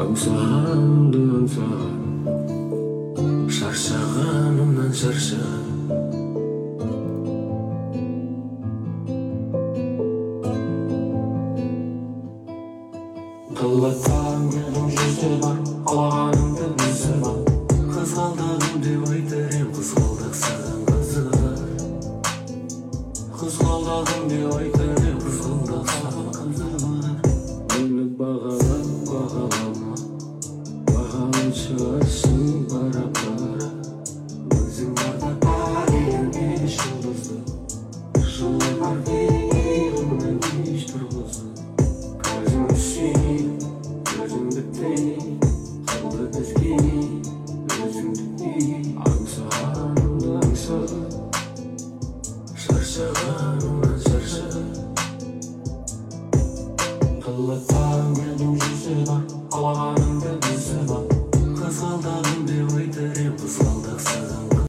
аңсағанымды аңсаған, шаршағанымнан шаршаған. Қылбаттан гүлдің жүзі бар, қалағанымды өзі бар. Қызғалдағым деп айтар ем, қызғалдақ саған қызығар. Қызғалдағым деп айтар ем, қызғалдақ саған қызығар. Мені бағалама, бағалай шығарсың бара-бара. Өзің барда парен беш жұлдызды, жылай бар иығымнан кеш тұрғызды. Көзіңді сүйейін, өзіңді тілейін, қалды бізге өзіңді дейін. Аңсағанымды аңсаған, шаршағанымнан шаршаған. Қылбаттан гүлдің жүзі бар, қалағаным